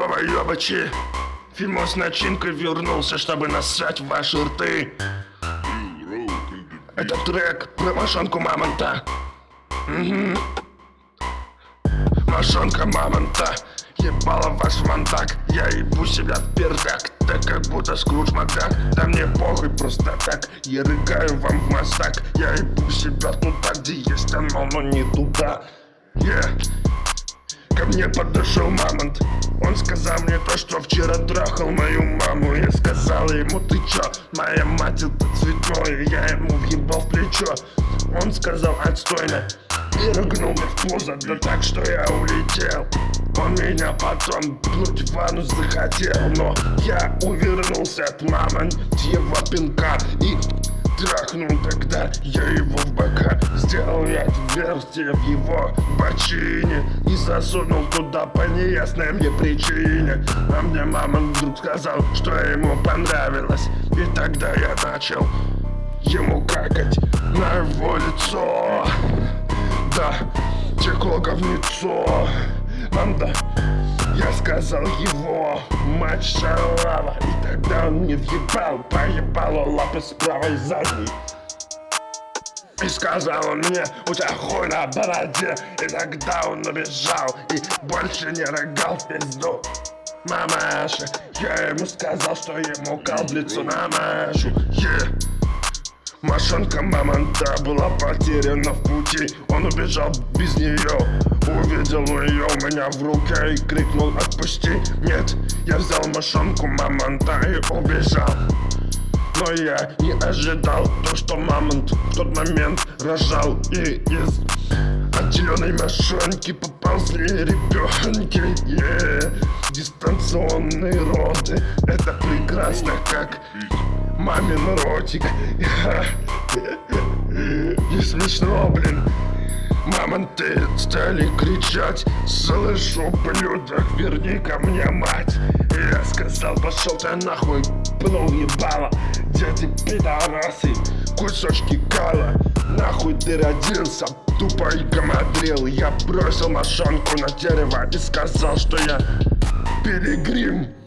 Ёба-ёбачи, Фимо с начинкой вернулся, чтобы нассать в ваши рты. Это трек про мошонку мамонта. Мошонка мамонта ебала ваш мандак. Я ебу себя в пердак, так как будто Скрудж Макдак. Да мне похуй просто так, я рыгаю вам в мастак. Я ебу себя туда, где есть оно, но не туда. Ко мне подошел мамонт. Он сказал мне то, что вчера трахал мою маму. Я сказал ему: ты чё, моя мать это цветное. Я ему въебал в плечо. Он сказал: отстойно. И рыгнул мне в пузо, да так, что я улетел. Он меня потом пнуть в ванну захотел, но я увернулся от мамонтьего пинка и трахнул тогда я его в бока. Сделал я отверстие в его бочине и засунул туда по неясной мне причине. А мне мама вдруг сказал, что ему понравилось. И тогда я начал ему какать на его лицо. Да, текло говнецо. Манда, я сказал его мать шалава. И тогда он мне въебал, поебало лапы справа и задней. И сказал он мне: у тебя хуй на бороде. И тогда он убежал и больше не рыгал в пизду. Мамаша, я ему сказал, что ему кал в лицо намажу. Мошонка мамонта была потеряна в пути. Он убежал без нее, увидел ее у меня в руке и крикнул: отпусти. Нет, я взял мошонку мамонта и убежал. Но я не ожидал то, что мамонт в тот момент рожал. И из отделенной мошонки поползли ребенки. Дистанционные роды, это прекрасно, как мамин ротик. Не смешно, блин. Мамонты стали кричать: слышу, ублюдок, верни ко мне мать. И я сказал: пошел ты нахуй, пнул ебало. Дети пидорасы, кусочки кала. Нахуй ты родился, тупой гамадрил. Я бросил мошонку на дерево и сказал, что я пилигрим.